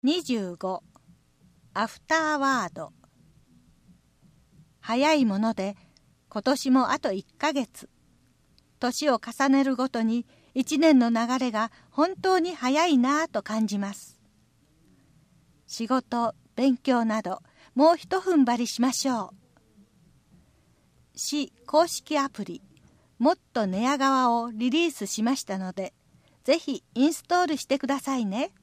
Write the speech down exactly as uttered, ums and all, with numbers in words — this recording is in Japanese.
にじゅうごアフターワード。早いもので今年もあといっかげつ。年を重ねるごとに一年の流れが本当に早いなぁと感じます。仕事、勉強などもう一踏ん張りしましょう。市公式アプリもっと寝屋川をリリースしましたので、ぜひインストールしてくださいね。